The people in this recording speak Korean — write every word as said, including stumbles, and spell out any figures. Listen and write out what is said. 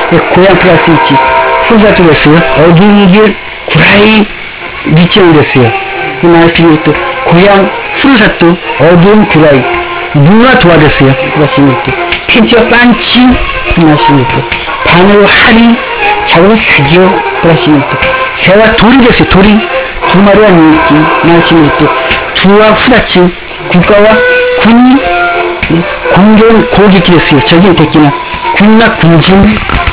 고향 플러스 있지. 후사도 됐어요. 어두운 길 구라이 밑장이 됐어요. 그 말씀이 또 고향 후사도 어두운 구라이 누가 도와줬어요. 그 말씀이 또 펜치와 빤치 그 말씀이 또 반으로 하리 자고 사기요 그 말씀이 또 새와 돌이 됐어요. 돌이 두 마리가 있지. 말씀이 또 두와 후다친 국가와 군이 공존 고객이 됐어요. 저기 됐기는 군과 군진